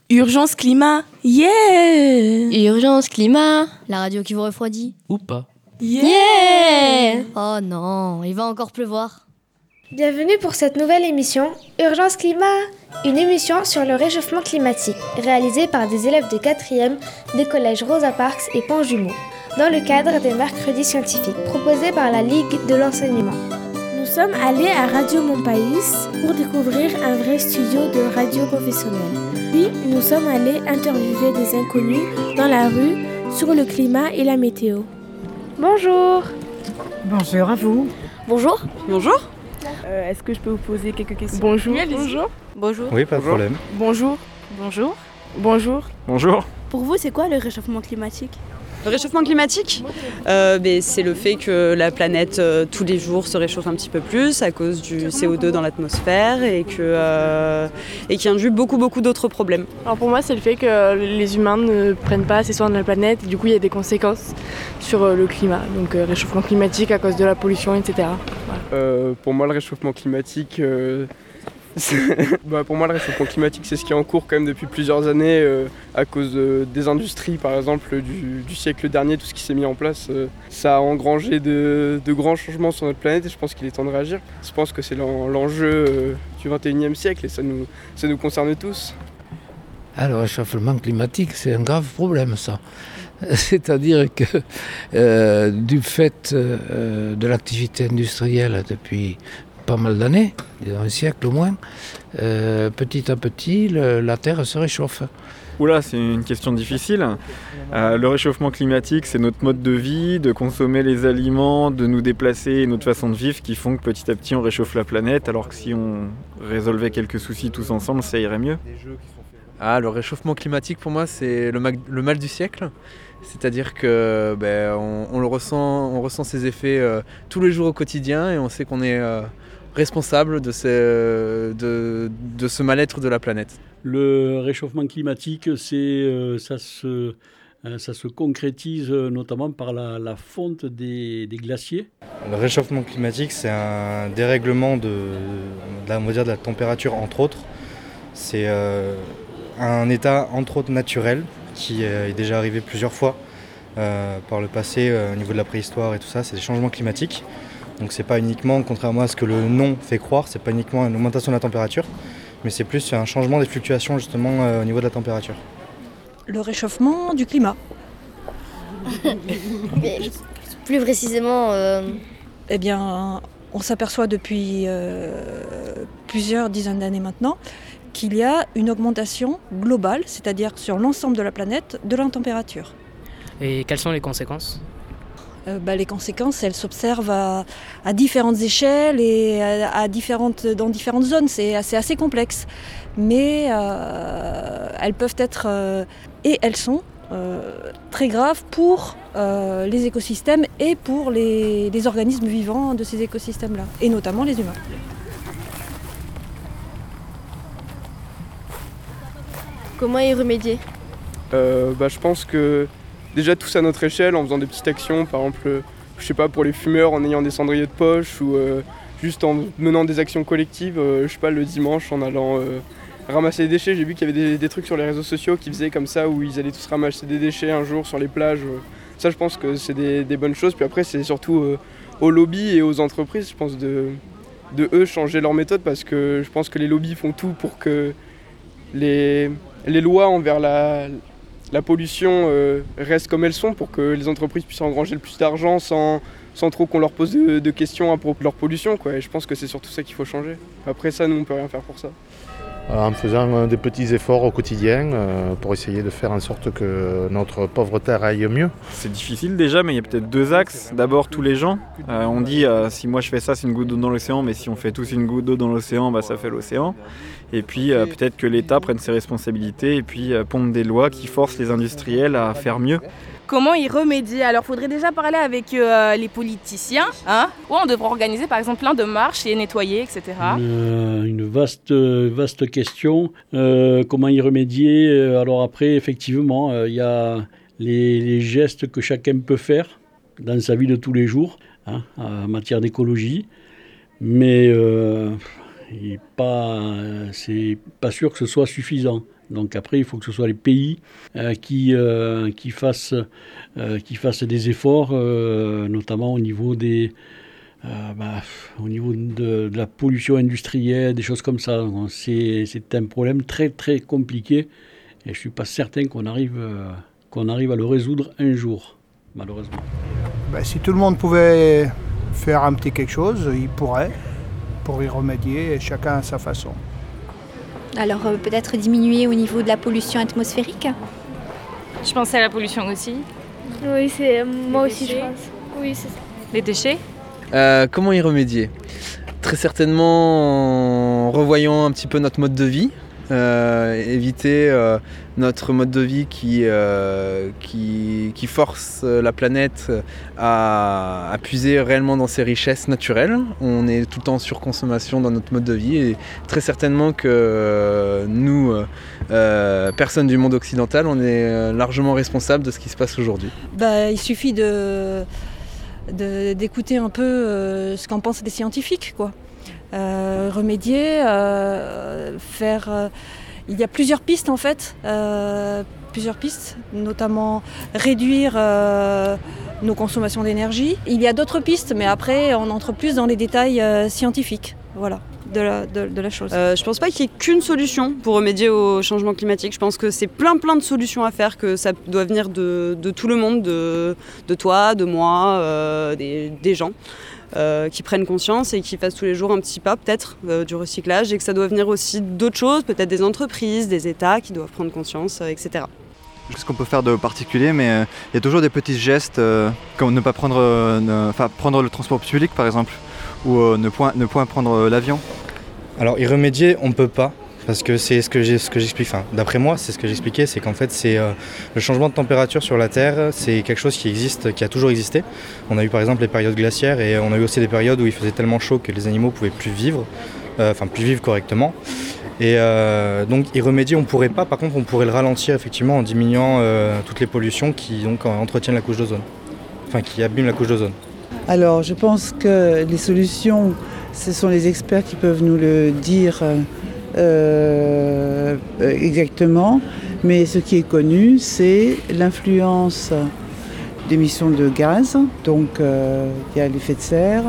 Urgence climat, yeah! Urgence climat, la radio qui vous refroidit. Ou pas. Yeah! Oh non, il va encore pleuvoir. Bienvenue pour cette nouvelle émission Urgence climat, une émission sur le réchauffement climatique, réalisée par des élèves de 4e des collèges Rosa Parks et Pont-Jumeau, dans le cadre des mercredis scientifiques proposés par la Ligue de l'enseignement. Nous sommes allés à Radio Montpaïs pour découvrir un vrai studio de radio professionnelle. Puis, nous sommes allés interviewer des inconnus dans la rue sur le climat et la météo. Bonjour. Bonjour à vous. Bonjour. Bonjour. Est-ce que je peux vous poser quelques questions? Bonjour. Bonjour. Bonjour. Oui, pas de problème. Bonjour. Bonjour. Bonjour. Bonjour. Pour vous, c'est quoi le réchauffement climatique ? Le réchauffement climatique, c'est le fait que la planète tous les jours se réchauffe un petit peu plus à cause du CO2 dans l'atmosphère et qui induit beaucoup d'autres problèmes. Alors pour moi, c'est le fait que les humains ne prennent pas assez soin de la planète et du coup, il y a des conséquences sur le climat. Donc réchauffement climatique à cause de la pollution, etc. Voilà. Pour moi, le réchauffement climatique... pour moi, le réchauffement climatique, c'est ce qui est en cours quand même depuis plusieurs années à cause des industries, par exemple, du siècle dernier, tout ce qui s'est mis en place. Ça a engrangé de grands changements sur notre planète et je pense qu'il est temps de réagir. Je pense que c'est l'enjeu du 21e siècle et ça nous concerne tous. Le réchauffement climatique, c'est un grave problème, ça. C'est-à-dire que du fait de l'activité industrielle depuis pas mal d'années, un siècle au moins, petit à petit, la Terre se réchauffe. Oula, c'est une question difficile. Le réchauffement climatique, c'est notre mode de vie, de consommer les aliments, de nous déplacer et notre façon de vivre qui font que petit à petit on réchauffe la planète, alors que si on résolvait quelques soucis tous ensemble, ça irait mieux. Le réchauffement climatique pour moi c'est le mal du siècle. C'est-à-dire que on ressent ses effets tous les jours au quotidien et on sait qu'on est responsable de ce mal-être de la planète. Le réchauffement climatique, ça se concrétise notamment par la fonte des glaciers. Le réchauffement climatique, c'est un dérèglement de la température, entre autres. C'est un état, entre autres, naturel qui est déjà arrivé plusieurs fois par le passé au niveau de la préhistoire et tout ça. C'est des changements climatiques. Donc c'est pas uniquement, contrairement à ce que le nom fait croire, c'est pas uniquement une augmentation de la température, mais c'est plus un changement des fluctuations justement au niveau de la température. Le réchauffement du climat. Plus précisément... on s'aperçoit depuis plusieurs dizaines d'années maintenant qu'il y a une augmentation globale, c'est-à-dire sur l'ensemble de la planète, de la température. Et quelles sont les conséquences ? Les conséquences, elles s'observent à différentes échelles et dans différentes zones. C'est assez complexe. Mais elles peuvent être, et elles sont, très graves pour les écosystèmes et pour les organismes vivants de ces écosystèmes-là, et notamment les humains. Comment y remédier ? Je pense que déjà tous à notre échelle, en faisant des petites actions, par exemple, pour les fumeurs, en ayant des cendriers de poche ou juste en menant des actions collectives, le dimanche en allant ramasser des déchets. J'ai vu qu'il y avait des trucs sur les réseaux sociaux qui faisaient comme ça, où ils allaient tous ramasser des déchets un jour sur les plages. Ça, je pense que c'est des bonnes choses. Puis après, c'est surtout aux lobbies et aux entreprises, je pense, de eux changer leur méthode, parce que je pense que les lobbies font tout pour que les lois envers la pollution restent comme elles sont, pour que les entreprises puissent engranger le plus d'argent sans trop qu'on leur pose de questions à propos de leur pollution, quoi. Et je pense que c'est surtout ça qu'il faut changer. Après ça, nous, on peut rien faire pour ça. En faisant des petits efforts au quotidien pour essayer de faire en sorte que notre pauvre terre aille mieux. C'est difficile déjà, mais il y a peut-être deux axes. D'abord, tous les gens. On dit si moi je fais ça, c'est une goutte d'eau dans l'océan, mais si on fait tous une goutte d'eau dans l'océan, ça fait l'océan. Et puis peut-être que l'État prenne ses responsabilités et puis ponde des lois qui forcent les industriels à faire mieux. Comment y remédier ? Alors, il faudrait déjà parler avec les politiciens, où on devrait organiser par exemple plein de marches et nettoyer, etc. Une vaste question. Comment y remédier ? Alors après, effectivement, il y a les gestes que chacun peut faire dans sa vie de tous les jours, en matière d'écologie. Mais c'est pas sûr que ce soit suffisant. Donc après, il faut que ce soit les pays qui fassent des efforts, notamment au niveau au niveau de la pollution industrielle, des choses comme ça. C'est un problème très très compliqué et je ne suis pas certain qu'on arrive à le résoudre un jour, malheureusement. Si tout le monde pouvait faire un petit quelque chose, il pourrait, pour y remédier, et chacun à sa façon. Alors peut-être diminuer au niveau de la pollution atmosphérique. Je pensais à la pollution aussi. Oui, c'est moi aussi je pense. Oui, c'est ça. Les déchets. Comment y remédier ? Très certainement en revoyant un petit peu notre mode de vie, éviter notre mode de vie qui force la planète à puiser réellement dans ses richesses naturelles. On est tout le temps en surconsommation dans notre mode de vie et très certainement que nous, personnes du monde occidental, on est largement responsables de ce qui se passe aujourd'hui. Il suffit d'écouter un peu ce qu'en pensent les scientifiques, quoi. Remédier, il y a plusieurs pistes en fait, notamment réduire nos consommations d'énergie. Il y a d'autres pistes, mais après on entre plus dans les détails scientifiques, voilà, de la chose. Je pense pas qu'il y ait qu'une solution pour remédier au changement climatique. Je pense que c'est plein de solutions à faire, que ça doit venir de tout le monde, de toi, de moi, des gens. Qui prennent conscience et qui fassent tous les jours un petit pas peut-être du recyclage, et que ça doit venir aussi d'autres choses, peut-être des entreprises, des États qui doivent prendre conscience, etc. Qu'est-ce qu'on peut faire de particulier, mais il y a toujours des petits gestes comme ne pas prendre le transport public par exemple, ou ne point prendre l'avion. Alors y remédier on ne peut pas, parce que c'est ce que j'explique, d'après moi c'est ce que j'expliquais, c'est qu'en fait c'est le changement de température sur la Terre, c'est quelque chose qui a toujours existé. On a eu par exemple les périodes glaciaires et on a eu aussi des périodes où il faisait tellement chaud que les animaux ne pouvaient plus vivre correctement. Et donc y remédier on ne pourrait pas, par contre on pourrait le ralentir effectivement en diminuant toutes les pollutions qui donc entretiennent la couche d'ozone, qui abîment la couche d'ozone. Alors je pense que les solutions, ce sont les experts qui peuvent nous le dire exactement, mais ce qui est connu, c'est l'influence d'émissions de gaz, donc il y a l'effet de serre,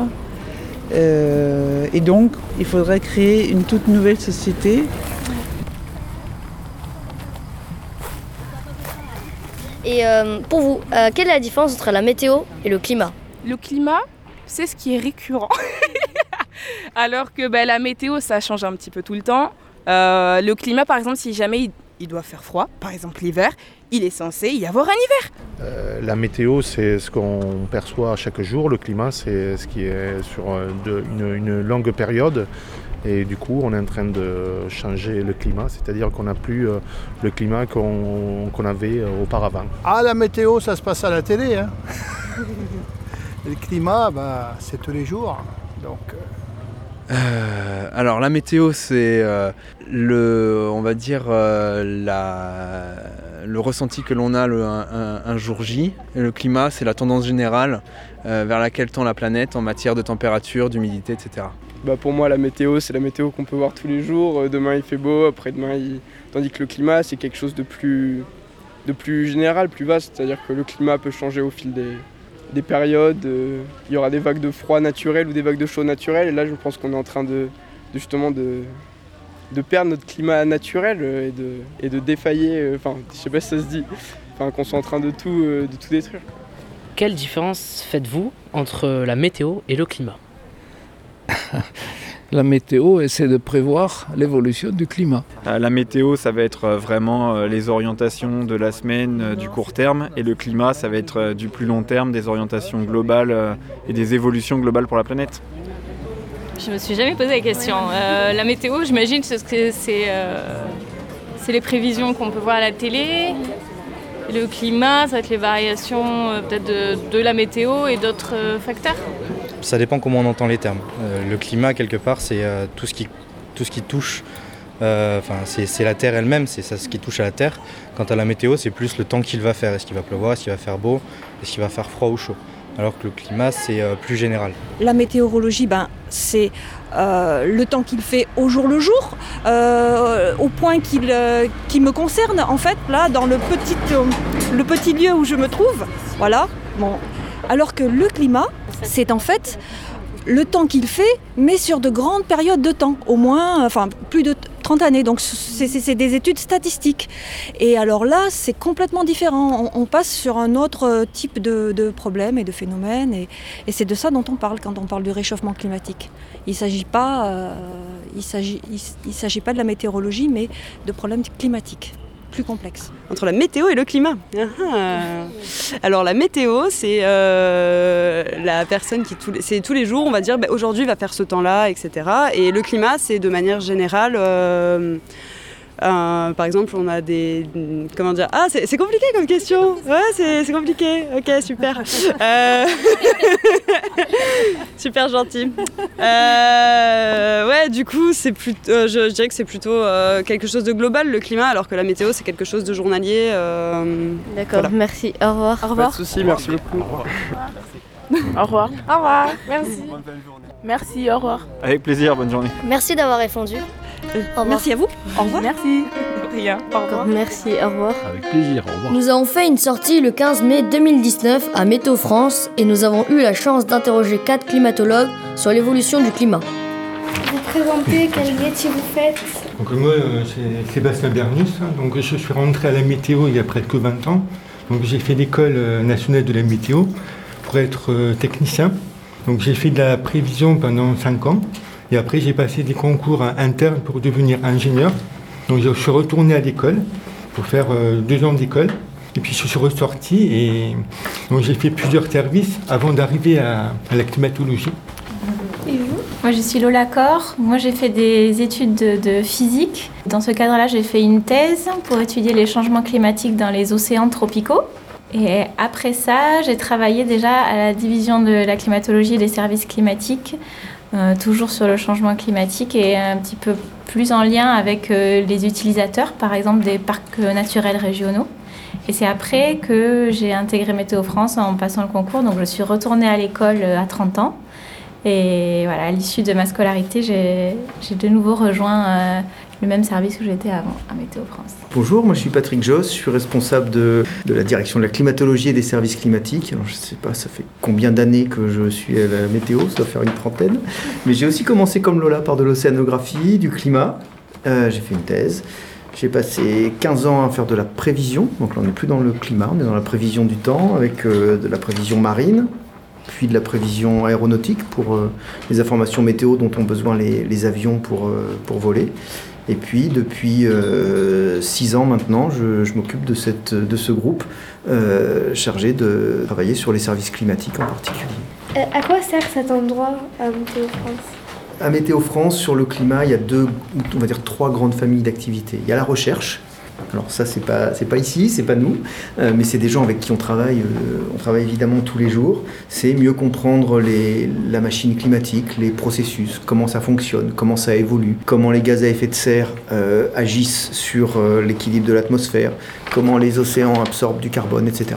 et donc il faudrait créer une toute nouvelle société. Et pour vous, quelle est la différence entre la météo et le climat ? Le climat, c'est ce qui est récurrent. Alors que la météo, ça change un petit peu tout le temps. Le climat, par exemple, si jamais il doit faire froid, par exemple l'hiver, il est censé y avoir un hiver. La météo, c'est ce qu'on perçoit chaque jour. Le climat, c'est ce qui est sur une longue période. Et du coup, on est en train de changer le climat, c'est-à-dire qu'on n'a plus le climat qu'on avait auparavant. Ah, la météo, ça se passe à la télé, hein. Le climat, c'est tous les jours. Donc, alors la météo, c'est le ressenti que l'on a un jour J. Et le climat, c'est la tendance générale vers laquelle tend la planète en matière de température, d'humidité, etc. Pour moi, la météo, c'est la météo qu'on peut voir tous les jours. Demain, il fait beau, après-demain, tandis que le climat, c'est quelque chose de plus général, plus vaste. C'est-à-dire que le climat peut changer au fil des périodes. Il y aura des vagues de froid naturel ou des vagues de chaud naturel. Et là, je pense qu'on est en train de perdre notre climat naturel et de défailler. Je sais pas si ça se dit. Qu'on soit en train de tout détruire. Quelle différence faites-vous entre la météo et le climat ? La météo essaie de prévoir l'évolution du climat. La météo, ça va être vraiment les orientations de la semaine du court terme, et le climat, ça va être du plus long terme, des orientations globales et des évolutions globales pour la planète. Je me suis jamais posé la question. La météo, j'imagine que c'est les prévisions qu'on peut voir à la télé. Le climat, ça va être les variations peut-être de la météo et d'autres facteurs. Ça dépend comment on entend les termes. Le climat, quelque part, c'est tout ce qui touche, c'est la Terre elle-même, c'est ça, ce qui touche à la Terre. Quant à la météo, c'est plus le temps qu'il va faire. Est-ce qu'il va pleuvoir, est-ce qu'il va faire beau, est-ce qu'il va faire froid ou chaud. alors que le climat, c'est plus général. La météorologie, c'est le temps qu'il fait au jour le jour, au point qu'il me concerne, en fait, là, dans le petit lieu où je me trouve. Voilà. Bon. Alors que le climat, c'est en fait le temps qu'il fait, mais sur de grandes périodes de temps, au moins, plus de 30 années. Donc c'est des études statistiques. Et alors là, c'est complètement différent. On passe sur un autre type de problème et de phénomène. Et c'est de ça dont on parle quand on parle du réchauffement climatique. Il ne s'agit pas de la météorologie, mais de problèmes climatiques plus complexes. Entre la météo et le climat. Alors la météo, c'est la personne qui c'est tous les jours, on va dire aujourd'hui va faire ce temps-là, etc. Et le climat, c'est de manière générale. Par exemple, on a des... Comment dire ? Ah, c'est compliqué comme question. Ouais, c'est compliqué. Ok, super. Super gentil. Ouais, du coup, c'est plutôt, je dirais que c'est plutôt quelque chose de global, le climat, alors que la météo, c'est quelque chose de journalier. D'accord, voilà. Merci. Au revoir. Au revoir. Pas de soucis, merci beaucoup. Au revoir. Au revoir. Merci. Merci, au revoir. Avec plaisir, bonne journée. Merci d'avoir répondu. Merci à vous. Au revoir. Merci. Rien. Au revoir. Merci, au revoir. Avec plaisir, au revoir. Nous avons fait une sortie le 15 mai 2019 à Météo France et nous avons eu la chance d'interroger 4 climatologues sur l'évolution du climat. Vous présentez quel métier vous faites ? Donc moi, c'est Sébastien Bernus. Donc je suis rentré à la météo il y a presque 20 ans. Donc j'ai fait l'école nationale de la météo pour être technicien. Donc j'ai fait de la prévision pendant 5 ans. Et après, j'ai passé des concours internes pour devenir ingénieur. Donc, je suis retourné à l'école pour faire 2 ans d'école. Et puis, je suis ressorti et donc, j'ai fait plusieurs services avant d'arriver à la climatologie. Et vous ? Moi, je suis Lola Cor. Moi, j'ai fait des études de physique. Dans ce cadre-là, j'ai fait une thèse pour étudier les changements climatiques dans les océans tropicaux. Et après ça, j'ai travaillé déjà à la division de la climatologie et des services climatiques. Toujours sur le changement climatique et un petit peu plus en lien avec les utilisateurs, par exemple des parcs naturels régionaux. Et c'est après que j'ai intégré Météo France en passant le concours. Donc je suis retournée à l'école à 30 ans. Et voilà, à l'issue de ma scolarité, j'ai de nouveau rejoint le même service que j'étais avant, à Météo France. Bonjour, moi je suis Patrick Josse, je suis responsable de la direction de la climatologie et des services climatiques. Alors je ne sais pas, ça fait combien d'années que je suis à la météo, ça doit faire une trentaine. Mais j'ai aussi commencé comme Lola par de l'océanographie, du climat. J'ai fait une thèse. J'ai passé 15 ans à faire de la prévision. Donc là on n'est plus dans le climat, on est dans la prévision du temps avec de la prévision marine, puis de la prévision aéronautique pour les informations météo dont ont besoin les avions pour voler. Et puis, depuis 6 ans maintenant, je m'occupe de ce groupe chargé de travailler sur les services climatiques en particulier. À quoi sert cet endroit à Météo France ? À Météo France, sur le climat, il y a 3 grandes familles d'activités. Il y a la recherche. Alors ça, c'est pas ici, c'est pas nous, mais c'est des gens avec qui on travaille évidemment tous les jours. C'est mieux comprendre la machine climatique, les processus, comment ça fonctionne, comment ça évolue, comment les gaz à effet de serre agissent sur l'équilibre de l'atmosphère, comment les océans absorbent du carbone, etc.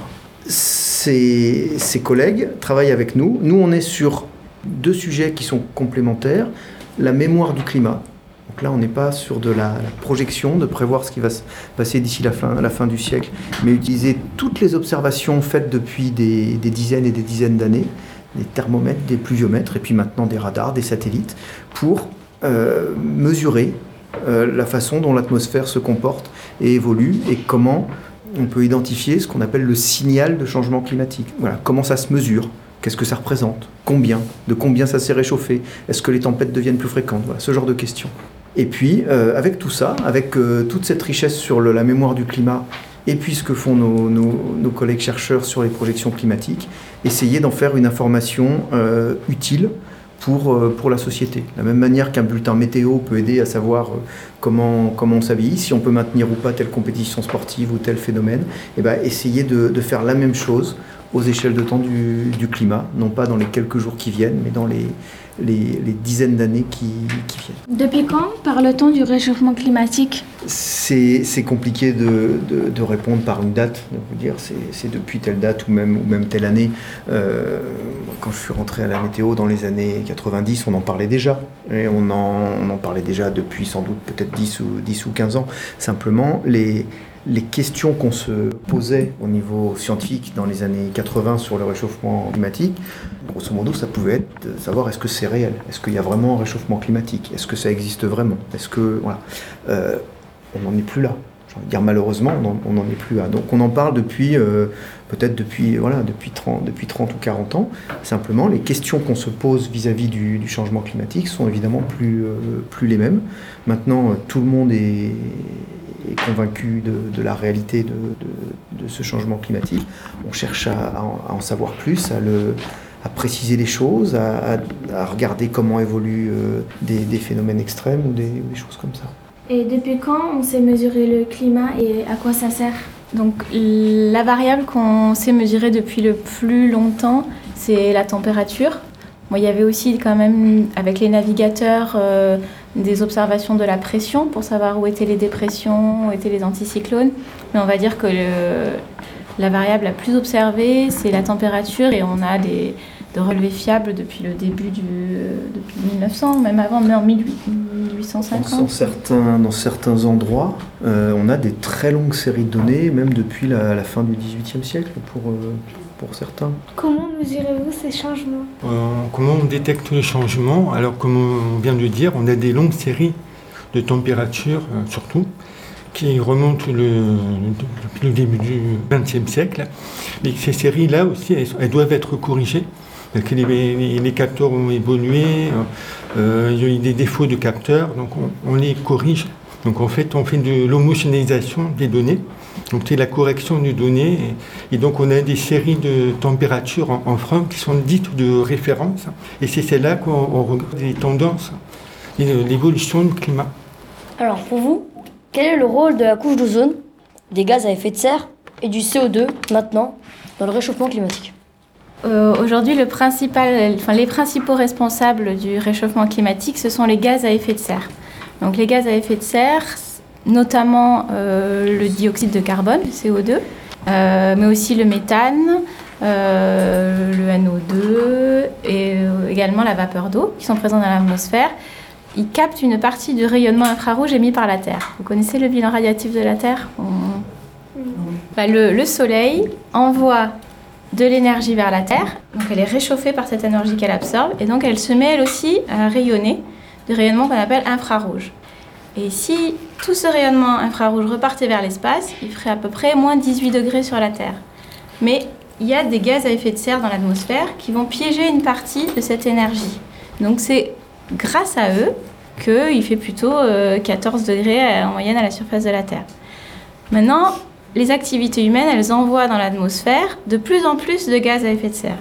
Ces collègues travaillent avec nous. Nous, on est sur 2 sujets qui sont complémentaires. La mémoire du climat. Donc là, on n'est pas sur de la projection, de prévoir ce qui va se passer d'ici la fin du siècle, mais utiliser toutes les observations faites depuis des dizaines et des dizaines d'années, des thermomètres, des pluviomètres, et puis maintenant des radars, des satellites, pour mesurer la façon dont l'atmosphère se comporte et évolue, et comment on peut identifier ce qu'on appelle le signal de changement climatique. Voilà, comment ça se mesure. Qu'est-ce que ça représente ? Combien ? De combien ça s'est réchauffé ? Est-ce que les tempêtes deviennent plus fréquentes ? Voilà, ce genre de questions. Et puis, avec tout ça, avec toute cette richesse sur la mémoire du climat, et puis ce que font nos collègues chercheurs sur les projections climatiques, essayer d'en faire une information utile pour la société. De la même manière qu'un bulletin météo peut aider à savoir comment on s'habille, si on peut maintenir ou pas telle compétition sportive ou tel phénomène, et essayer de faire la même chose aux échelles de temps du climat, non pas dans les quelques jours qui viennent, mais dans les dizaines d'années qui viennent. Depuis quand parle-t-on du réchauffement climatique ? C'est compliqué de répondre par une date, de vous dire c'est depuis telle date ou même telle année. Quand je suis rentré à la météo dans les années 90, on en parlait déjà. Et on en parlait déjà depuis sans doute peut-être 10 ou 15 ans. Simplement, les questions qu'on se posait au niveau scientifique dans les années 80 sur le réchauffement climatique, grosso modo, ça pouvait être de savoir est-ce que c'est réel, est-ce qu'il y a vraiment un réchauffement climatique, est-ce que ça existe vraiment, est-ce que voilà, on n'en est plus là. J'ai envie de dire malheureusement, on n'en est plus là. Donc on en parle depuis peut-être depuis 30 ou 40 ans. Simplement, les questions qu'on se pose vis-à-vis du changement climatique sont évidemment plus les mêmes. Maintenant, tout le monde est convaincu de la réalité de ce changement climatique. On cherche à en savoir plus, à préciser les choses, à regarder comment évoluent des phénomènes extrêmes ou des choses comme ça. Et depuis quand on sait mesurer le climat et à quoi ça sert ? Donc la variable qu'on sait mesurer depuis le plus longtemps, c'est la température. Bon, il y avait aussi quand même, avec les navigateurs, des observations de la pression pour savoir où étaient les dépressions, où étaient les anticyclones. Mais on va dire que la variable la plus observée, c'est la température, et on a de relevés fiables depuis le début depuis 1900, même avant, mais en 1850. Dans certains endroits, on a des très longues séries de données, même depuis la fin du XVIIIe siècle pour certains. Comment mesurez-vous ces changements ? Comment on détecte les changements ? Alors, comme on vient de dire, on a des longues séries de température, surtout, qui remontent depuis le début du XXe siècle. Et ces séries-là aussi, elles doivent être corrigées. Parce que les capteurs ont évolué, il y a eu des défauts de capteurs, donc on les corrige. Donc en fait, on fait de l'homogénéisation des données. Donc c'est la correction des données. Et donc on a des séries de températures en France qui sont dites de référence. Et c'est celle-là qu'on regarde les tendances et l'évolution du climat. Alors pour vous, quel est le rôle de la couche d'ozone, des gaz à effet de serre et du CO2 maintenant dans le réchauffement climatique ? Aujourd'hui, les principaux responsables du réchauffement climatique, ce sont les gaz à effet de serre. Donc les gaz à effet de serre, notamment le dioxyde de carbone, le CO2, mais aussi le méthane, le NO2 et également la vapeur d'eau qui sont présents dans l'atmosphère. Ils captent une partie du rayonnement infrarouge émis par la Terre. Vous connaissez le bilan radiatif de la Terre ? Le Soleil envoie de l'énergie vers la Terre, donc elle est réchauffée par cette énergie qu'elle absorbe, et donc elle se met elle aussi à rayonner, du rayonnement qu'on appelle infrarouge. Et si tout ce rayonnement infrarouge repartait vers l'espace, il ferait à peu près moins 18 degrés sur la Terre. Mais il y a des gaz à effet de serre dans l'atmosphère qui vont piéger une partie de cette énergie. Donc c'est grâce à eux qu'il fait plutôt 14 degrés en moyenne à la surface de la Terre. Maintenant, les activités humaines, elles envoient dans l'atmosphère de plus en plus de gaz à effet de serre.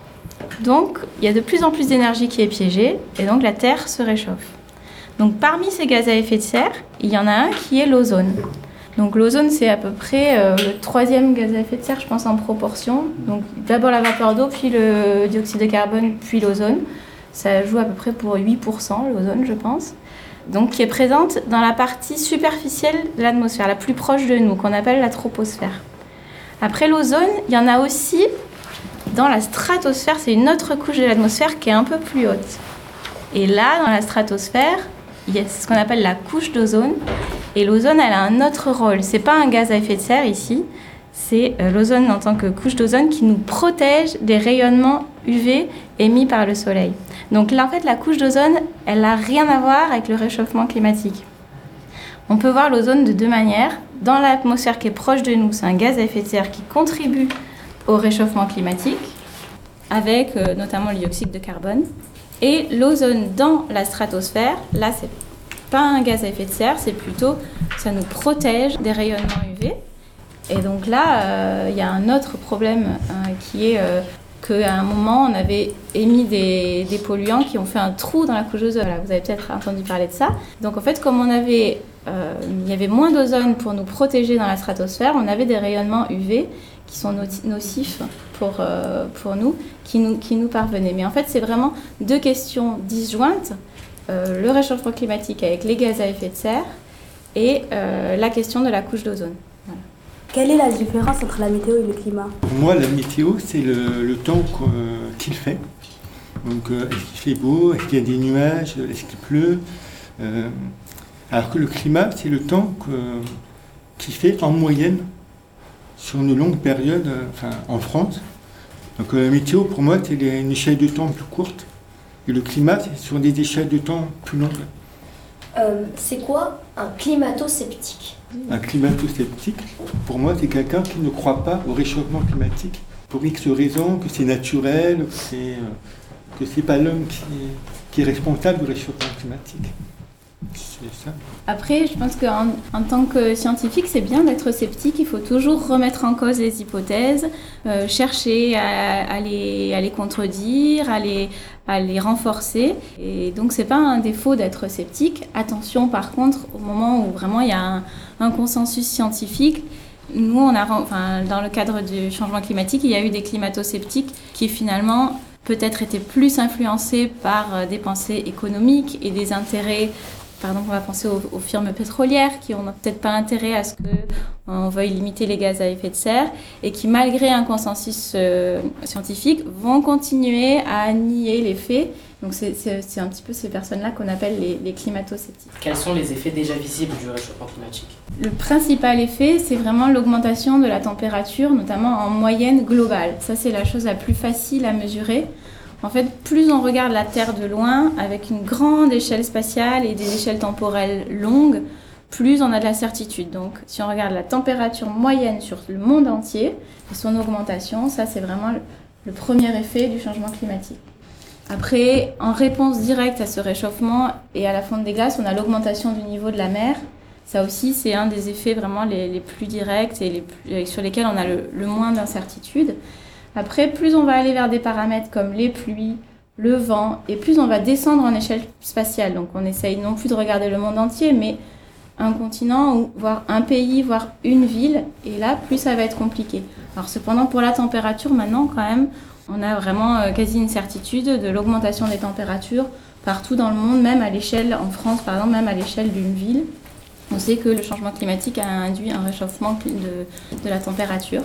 Donc, il y a de plus en plus d'énergie qui est piégée, et donc la Terre se réchauffe. Donc, parmi ces gaz à effet de serre, il y en a un qui est l'ozone. Donc, l'ozone, c'est à peu près le troisième gaz à effet de serre, je pense, en proportion. Donc, d'abord la vapeur d'eau, puis le dioxyde de carbone, puis l'ozone. Ça joue à peu près pour 8%, l'ozone, je pense. Donc, qui est présente dans la partie superficielle de l'atmosphère, la plus proche de nous, qu'on appelle la troposphère. Après l'ozone, il y en a aussi dans la stratosphère, c'est une autre couche de l'atmosphère qui est un peu plus haute. Et là, dans la stratosphère, il y a ce qu'on appelle la couche d'ozone. Et l'ozone, elle a un autre rôle. C'est pas un gaz à effet de serre ici, c'est l'ozone en tant que couche d'ozone qui nous protège des rayonnements UV émis par le Soleil. Donc là, en fait, la couche d'ozone, elle n'a rien à voir avec le réchauffement climatique. On peut voir l'ozone de deux manières. Dans l'atmosphère qui est proche de nous, c'est un gaz à effet de serre qui contribue au réchauffement climatique, avec notamment le dioxyde de carbone. Et l'ozone dans la stratosphère, là, c'est pas un gaz à effet de serre, c'est plutôt, ça nous protège des rayonnements UV. Et donc là, il y a un autre problème qui est qu'à un moment, on avait émis des polluants qui ont fait un trou dans la couche d'ozone. Voilà, vous avez peut-être entendu parler de ça. Donc en fait, comme il y avait moins d'ozone pour nous protéger dans la stratosphère, on avait des rayonnements UV qui sont nocifs pour nous, qui nous parvenaient. Mais en fait, c'est vraiment deux questions disjointes, le réchauffement climatique avec les gaz à effet de serre et la question de la couche d'ozone. Voilà. Quelle est la différence entre la météo et le climat? Pour moi, la météo, c'est le temps qu'il fait. Donc, est-ce qu'il fait beau? Est-ce qu'il y a des nuages? Est-ce qu'il pleut? Alors que le climat, c'est le temps qu'il fait en moyenne sur une longue période en France. Donc, la météo, pour moi, c'est une échelle de temps plus courte. Et le climat, c'est sur des échelles de temps plus longues. C'est quoi un climato-sceptique? Un climato-sceptique, pour moi, c'est quelqu'un qui ne croit pas au réchauffement climatique. Pour X raisons, que c'est naturel, que c'est pas l'homme qui est responsable du réchauffement climatique. C'est ça. Après, je pense qu'en tant que scientifique, c'est bien d'être sceptique. Il faut toujours remettre en cause les hypothèses, chercher à les contredire, à les renforcer. Et donc, c'est pas un défaut d'être sceptique. Attention, par contre, au moment où vraiment il y a un consensus scientifique. Nous, dans le cadre du changement climatique, il y a eu des climato-sceptiques qui finalement peut-être étaient plus influencés par des pensées économiques et des intérêts. Par exemple, on va penser aux firmes pétrolières qui n'ont peut-être pas intérêt à ce qu'on veuille limiter les gaz à effet de serre et qui, malgré un consensus scientifique, vont continuer à nier les faits. Donc c'est un petit peu ces personnes-là qu'on appelle les climato-sceptiques. Quels sont les effets déjà visibles du réchauffement climatique? Le principal effet, c'est vraiment l'augmentation de la température, notamment en moyenne globale. Ça, c'est la chose la plus facile à mesurer. En fait, plus on regarde la Terre de loin, avec une grande échelle spatiale et des échelles temporelles longues, plus on a de la certitude. Donc, si on regarde la température moyenne sur le monde entier et son augmentation, ça, c'est vraiment le premier effet du changement climatique. Après, en réponse directe à ce réchauffement et à la fonte des glaces, on a l'augmentation du niveau de la mer. Ça aussi, c'est un des effets vraiment les plus directs et sur lesquels on a le moins d'incertitude. Après, plus on va aller vers des paramètres comme les pluies, le vent, et plus on va descendre en échelle spatiale. Donc on essaye non plus de regarder le monde entier, mais un continent, voire un pays, voire une ville, et là, plus ça va être compliqué. Alors cependant, pour la température, maintenant, quand même, on a vraiment quasi une certitude de l'augmentation des températures partout dans le monde, même à l'échelle, en France par exemple, même à l'échelle d'une ville. On sait que le changement climatique a induit un réchauffement de la température.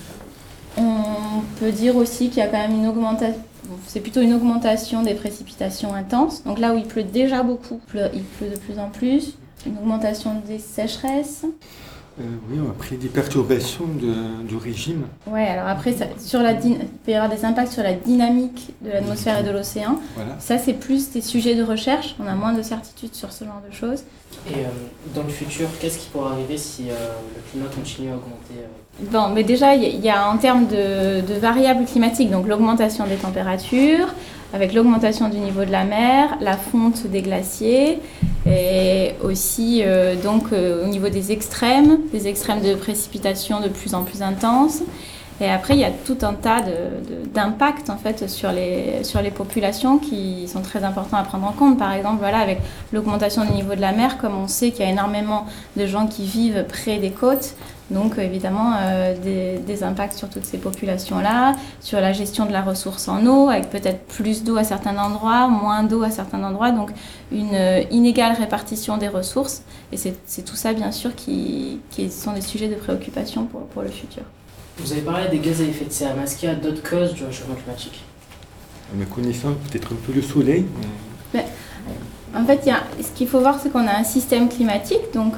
On peut dire aussi qu'il y a quand même une augmentation, c'est plutôt une augmentation des précipitations intenses. Donc là où il pleut déjà beaucoup, il pleut de plus en plus. Une augmentation des sécheresses. Oui, après des perturbations du régime. Oui, alors après, il peut y avoir des impacts sur la dynamique de l'atmosphère et de l'océan. Voilà. Ça, c'est plus des sujets de recherche. On a moins de certitude sur ce genre de choses. Et dans le futur, qu'est-ce qui pourra arriver si le climat continue à augmenter Bon, mais déjà, il y a en termes de variables climatiques, donc l'augmentation des températures, avec l'augmentation du niveau de la mer, la fonte des glaciers, et aussi au niveau des extrêmes de précipitations de plus en plus intenses. Et après, il y a tout un tas d'impacts en fait sur les populations qui sont très importants à prendre en compte. Par exemple, voilà, avec l'augmentation du niveau de la mer, comme on sait qu'il y a énormément de gens qui vivent près des côtes, donc évidemment des impacts sur toutes ces populations-là, sur la gestion de la ressource en eau, avec peut-être plus d'eau à certains endroits, moins d'eau à certains endroits, donc une inégale répartition des ressources. Et c'est tout ça, bien sûr, qui sont des sujets de préoccupation pour le futur. Vous avez parlé des gaz à effet de serre, mais est-ce qu'il y a d'autres causes du réchauffement climatique? À ma connaissance, peut-être un peu le soleil. Mais, en fait, ce qu'il faut voir, c'est qu'on a un système climatique, donc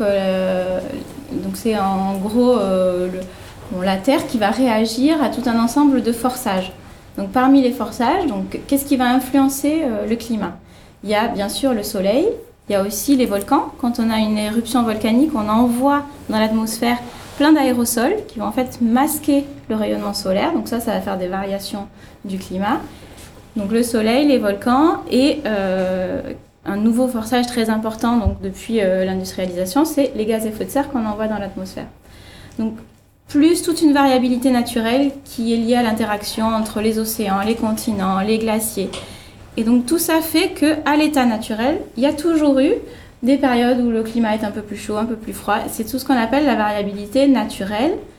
c'est en gros la Terre qui va réagir à tout un ensemble de forçages. Donc parmi les forçages, qu'est-ce qui va influencer le climat? Il y a bien sûr le soleil, il y a aussi les volcans. Quand on a une éruption volcanique, on envoie dans l'atmosphère plein d'aérosols qui vont en fait masquer le rayonnement solaire. Donc ça va faire des variations du climat. Donc le soleil, les volcans et un nouveau forçage très important donc depuis l'industrialisation, c'est les gaz à effet de serre qu'on envoie dans l'atmosphère. Donc plus toute une variabilité naturelle qui est liée à l'interaction entre les océans, les continents, les glaciers. Et donc tout ça fait qu'à l'état naturel, il y a toujours eu des périodes où le climat est un peu plus chaud, un peu plus froid. C'est tout ce qu'on appelle la variabilité naturelle.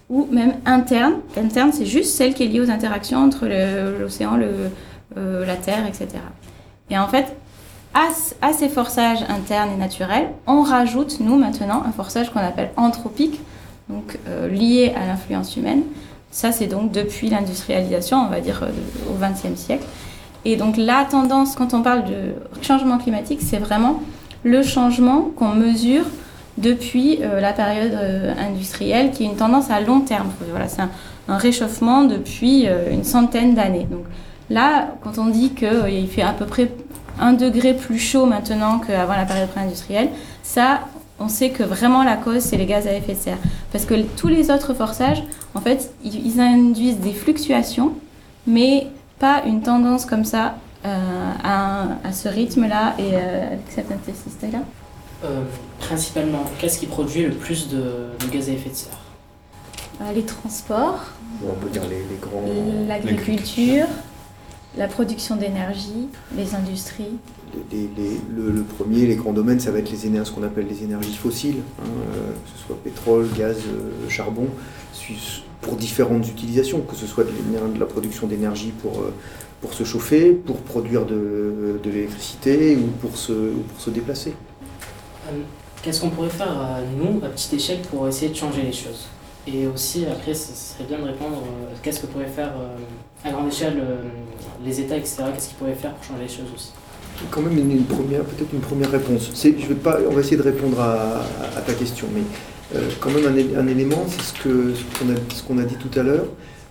ou même interne. Interne, c'est juste celle qui est liée aux interactions entre l'océan, la Terre, etc. Et en fait, à ces forçages internes et naturels, on rajoute, nous, maintenant, un forçage qu'on appelle anthropique, donc lié à l'influence humaine. Ça, c'est donc depuis l'industrialisation, on va dire au XXe siècle. Et donc la tendance, quand on parle de changement climatique, c'est vraiment le changement qu'on mesure depuis la période industrielle, qui est une tendance à long terme. Voilà, c'est un réchauffement depuis une centaine d'années. Donc là, quand on dit qu'il fait à peu près 1 degré plus chaud maintenant qu'avant la période pré-industrielle, ça, on sait que vraiment la cause, c'est les gaz à effet de serre. Parce que tous les autres forçages, en fait, ils induisent des fluctuations, mais pas une tendance comme ça à ce rythme-là et avec cette intensité-là. Principalement, qu'est-ce qui produit le plus de gaz à effet de serre? Les transports, on peut dire les grands... l'agriculture, la production d'énergie, les industries. Le premier, les grands domaines, ça va être ce qu'on appelle les énergies fossiles, que ce soit pétrole, gaz, charbon, pour différentes utilisations, que ce soit de la production d'énergie pour se chauffer, pour produire de l'électricité ou pour se déplacer. Qu'est-ce qu'on pourrait faire, nous, à petite échelle, pour essayer de changer les choses? Et aussi, après, ce serait bien de répondre qu'est-ce que pourraient faire à grande échelle les États, etc. Qu'est-ce qu'ils pourraient faire pour changer les choses aussi? Quand même peut-être une première réponse. On va essayer de répondre à ta question, mais quand même un élément, c'est ce qu'on a dit tout à l'heure.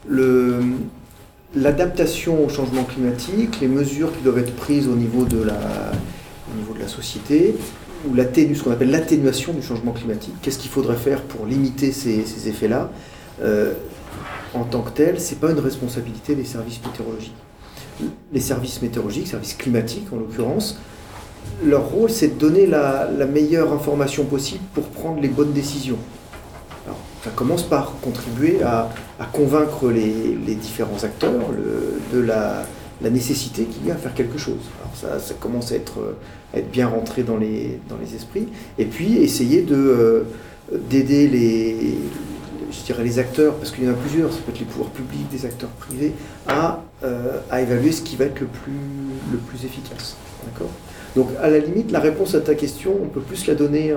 L'adaptation au changement climatique, les mesures qui doivent être prises au niveau de la société, ou ce qu'on appelle l'atténuation du changement climatique. Qu'est-ce qu'il faudrait faire pour limiter ces effets-là? En tant que tel, ce n'est pas une responsabilité des services météorologiques. Les services météorologiques, services climatiques en l'occurrence, leur rôle c'est de donner la meilleure information possible pour prendre les bonnes décisions. Alors, ça commence par contribuer à convaincre les différents acteurs de la nécessité qu'il y a à faire quelque chose. Alors ça commence à être bien rentré dans les esprits, et puis essayer d'aider les acteurs, parce qu'il y en a plusieurs, ça peut être les pouvoirs publics, des acteurs privés, à évaluer ce qui va être le plus efficace. D'accord ? Donc à la limite, la réponse à ta question, on peut plus la donner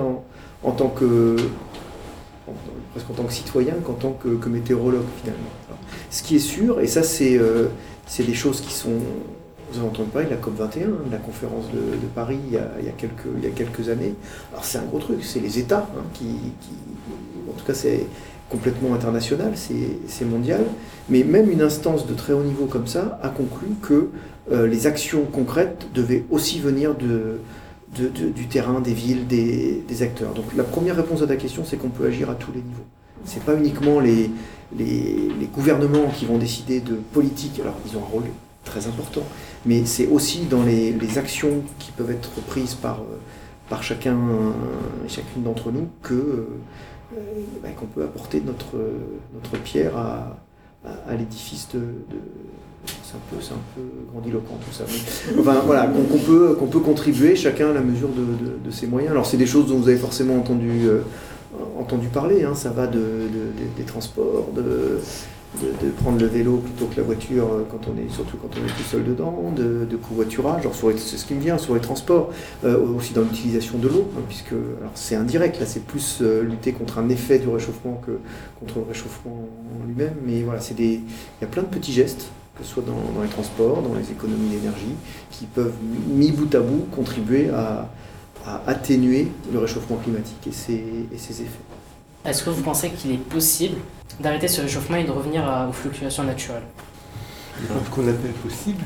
presque en tant que citoyen qu'en tant que météorologue finalement. Alors, ce qui est sûr, et ça c'est des choses qui sont... Vous avez entendu parler de la COP21, de la conférence de Paris il y a quelques années. Alors c'est un gros truc, c'est les États qui... En tout cas c'est complètement international, c'est mondial. Mais même une instance de très haut niveau comme ça a conclu que les actions concrètes devaient aussi venir du terrain, des villes, des acteurs. Donc la première réponse à ta question, c'est qu'on peut agir à tous les niveaux. C'est pas uniquement les gouvernements qui vont décider de politique, alors ils ont un rôle très important, mais c'est aussi dans les actions qui peuvent être prises par chacun et chacune d'entre nous qu'on peut apporter notre pierre à l'édifice c'est un peu grandiloquent tout ça, mais enfin voilà, qu'on peut contribuer chacun à la mesure de ses moyens. Alors c'est des choses dont vous avez forcément entendu parler, ça va des transports, de prendre le vélo plutôt que la voiture surtout quand on est tout seul dedans, de covoiturage, alors c'est ce qui me vient sur les transports, aussi dans l'utilisation de l'eau, puisque alors c'est indirect, là c'est plus lutter contre un effet du réchauffement que contre le réchauffement en lui-même, mais voilà, il y a plein de petits gestes, que ce soit dans les transports, dans les économies d'énergie, qui peuvent, mis bout à bout, contribuer à atténuer le réchauffement climatique et ses effets. Est-ce que vous pensez qu'il est possible d'arrêter ce réchauffement et de revenir aux fluctuations naturelles? Ce qu'on appelle possible.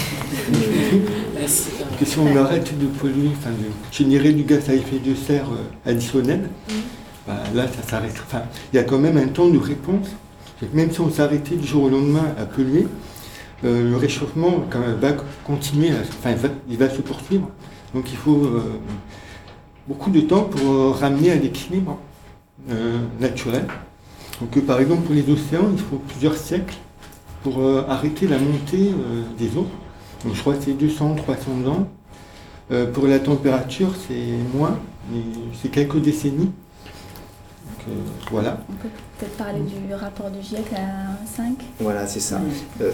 Que si on arrête de polluer, de générer du gaz à effet de serre additionnel, là ça s'arrête. Il y a quand même un temps de réponse. Même si on s'arrêtait du jour au lendemain à polluer, le réchauffement va continuer, il va se poursuivre. Donc il faut beaucoup de temps pour ramener à l'équilibre naturel. Donc par exemple pour les océans, il faut plusieurs siècles pour arrêter la montée des eaux. Donc je crois que c'est 200-300 ans. Pour la température, c'est moins, mais c'est quelques décennies. Donc, voilà. On peut peut-être parler du rapport du GIEC à 5. Voilà, c'est ça.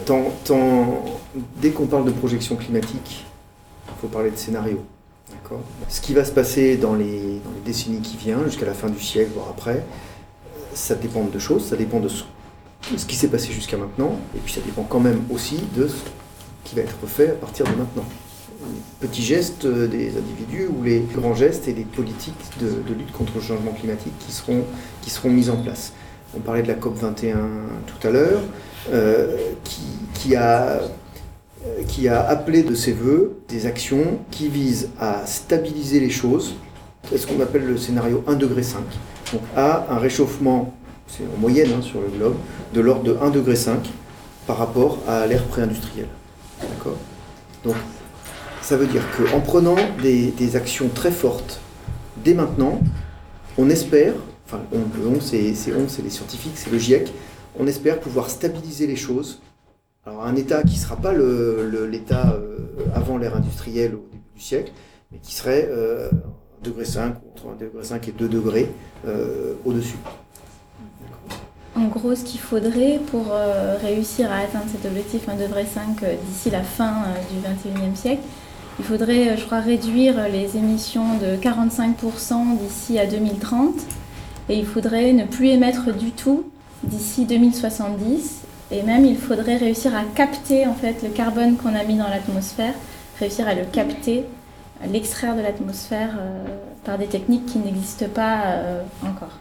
Dès qu'on parle de projection climatique, il faut parler de scénario. D'accord. Ce qui va se passer dans les décennies qui viennent, jusqu'à la fin du siècle, voire après, ça dépend de deux choses. Ça dépend de ce qui s'est passé jusqu'à maintenant, et puis ça dépend quand même aussi de ce qui va être fait à partir de maintenant. Les petits gestes des individus ou les grands gestes et les politiques de lutte contre le changement climatique qui seront mises en place. On parlait de la COP21 tout à l'heure, qui a appelé de ses voeux des actions qui visent à stabiliser les choses, c'est ce qu'on appelle le scénario 1,5 degré, donc à un réchauffement, c'est en moyenne sur le globe, de l'ordre de 1,5 degré par rapport à l'ère pré-industrielle. D'accord ? Donc, ça veut dire qu'en prenant des actions très fortes dès maintenant, on espère, enfin c'est les scientifiques, c'est le GIEC, on espère pouvoir stabiliser les choses. Alors un État qui ne sera pas l'État avant l'ère industrielle au début du siècle, mais qui serait 1,5 degré, entre 1,5 degré et 2 degrés au-dessus. En gros, ce qu'il faudrait pour réussir à atteindre cet objectif 1,5 degré d'ici la fin du XXIe siècle, il faudrait, je crois, réduire les émissions de 45% d'ici à 2030 et il faudrait ne plus émettre du tout d'ici 2070 et même il faudrait réussir à capter en fait le carbone qu'on a mis dans l'atmosphère, réussir à le capter, à l'extraire de l'atmosphère par des techniques qui n'existent pas encore.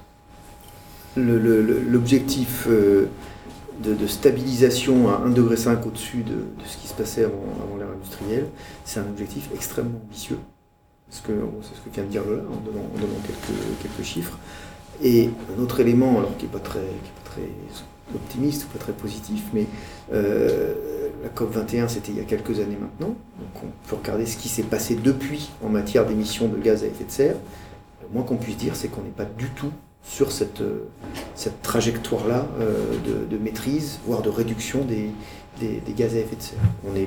L'objectif de stabilisation à 1,5 degré au-dessus de ce qui se passait avant l'ère industrielle, c'est un objectif extrêmement ambitieux. C'est ce que vient de dire Lola en donnant quelques chiffres. Et un autre élément, alors qui n'est pas très optimiste, pas très positif, mais la COP21 c'était il y a quelques années maintenant, donc on peut regarder ce qui s'est passé depuis en matière d'émissions de gaz à effet de serre. Le moins qu'on puisse dire, c'est qu'on n'est pas du tout sur cette trajectoire-là de maîtrise, voire de réduction des gaz à effet de serre.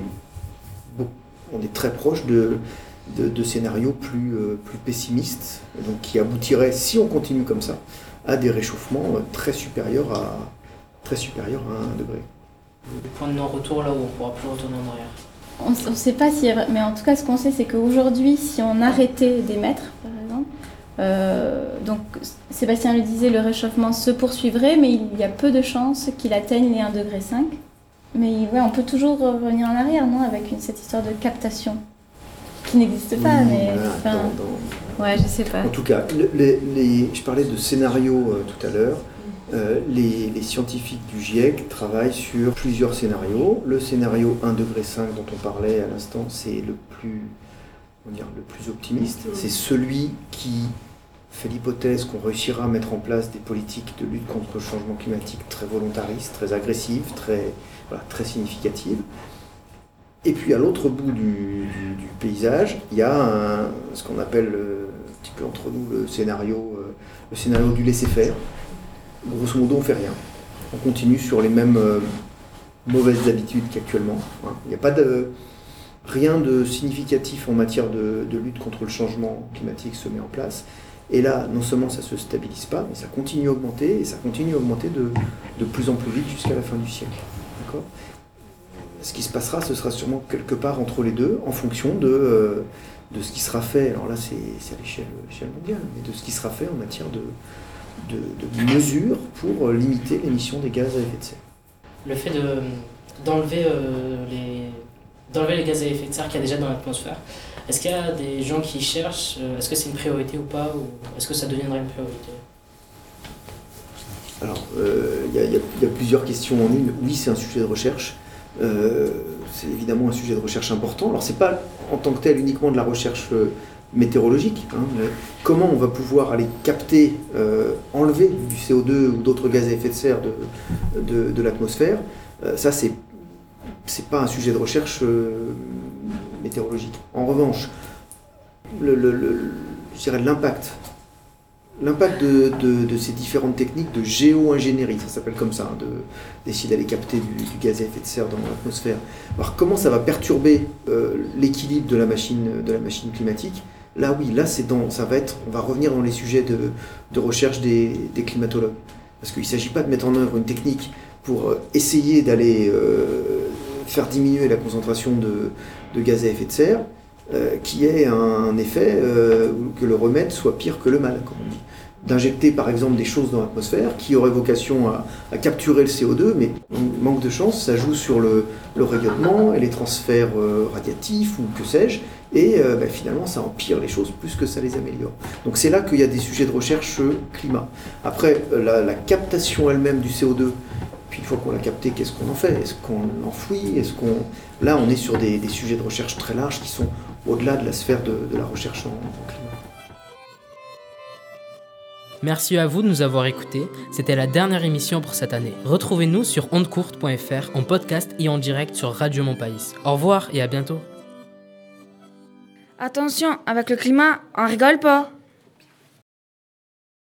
On est très proche de scénarios plus pessimistes, donc qui aboutiraient, si on continue comme ça, à des réchauffements très supérieurs à 1 degré. Le point de non-retour là où on ne pourra plus retourner en arrière. On ne sait pas si, mais en tout cas ce qu'on sait c'est qu'aujourd'hui si on arrêtait d'émettre par exemple, donc Sébastien le disait, le réchauffement se poursuivrait mais il y a peu de chances qu'il atteigne les 1,5 degré. Mais ouais, on peut toujours revenir en arrière, non, avec cette histoire de captation qui n'existe pas. Oui, mais voilà, ouais, je sais pas. En tout cas, je parlais de scénarios tout à l'heure. Les scientifiques du GIEC travaillent sur plusieurs scénarios. Le scénario 1,5 degré dont on parlait à l'instant, c'est le plus optimiste. C'est celui qui fait l'hypothèse qu'on réussira à mettre en place des politiques de lutte contre le changement climatique très volontaristes, très agressives, très significatives. Et puis à l'autre bout du paysage, il y a ce qu'on appelle un petit peu entre nous le scénario du laisser-faire. Grosso modo, on ne fait rien. On continue sur les mêmes mauvaises habitudes qu'actuellement. Il n'y a pas rien de significatif en matière de lutte contre le changement climatique se met en place. Et là, non seulement ça ne se stabilise pas, mais ça continue à augmenter, et ça continue à augmenter de plus en plus vite jusqu'à la fin du siècle. D'accord ? Ce qui se passera, ce sera sûrement quelque part entre les deux, en fonction de ce qui sera fait, alors là c'est à l'échelle mondiale, mais de ce qui sera fait en matière de mesures pour limiter l'émission des gaz à effet de serre. Le fait d'enlever les gaz à effet de serre qu'il y a déjà dans l'atmosphère, est-ce qu'il y a des gens qui cherchent, est-ce que c'est une priorité ou pas, ou est-ce que ça deviendra une priorité ? Alors, il y a plusieurs questions en une. Oui, c'est un sujet de recherche. C'est évidemment un sujet de recherche important. Alors, c'est pas en tant que tel uniquement de la recherche météorologique. Mais comment on va pouvoir aller capter, enlever du CO2 ou d'autres gaz à effet de serre de l'atmosphère, ça, c'est pas un sujet de recherche météorologique. En revanche, je dirais l'impact de ces différentes techniques de géo-ingénierie, ça s'appelle comme ça, d'essayer d'aller capter du gaz à effet de serre dans l'atmosphère. Alors comment ça va perturber l'équilibre de la machine climatique, Là oui, là on va revenir dans les sujets de recherche des climatologues. Parce qu'il ne s'agit pas de mettre en œuvre une technique pour essayer d'aller faire diminuer la concentration de gaz à effet de serre, qui ait un effet que le remède soit pire que le mal, comme on dit. D'injecter par exemple des choses dans l'atmosphère qui auraient vocation à capturer le CO2, mais manque de chance, ça joue sur le rayonnement et les transferts radiatifs ou que sais-je, et finalement ça empire les choses plus que ça les améliore. Donc c'est là qu'il y a des sujets de recherche climat. Après, la captation elle-même du CO2, puis une fois qu'on l'a capté, qu'est-ce qu'on en fait? Est-ce qu'on l'enfouit? Là on est sur des sujets de recherche très larges qui sont au-delà de la sphère de la recherche en climat. Merci à vous de nous avoir écoutés. C'était la dernière émission pour cette année. Retrouvez-nous sur ondecourte.fr en podcast et en direct sur Radio Montpaïs. Au revoir et à bientôt. Attention, avec le climat, on rigole pas.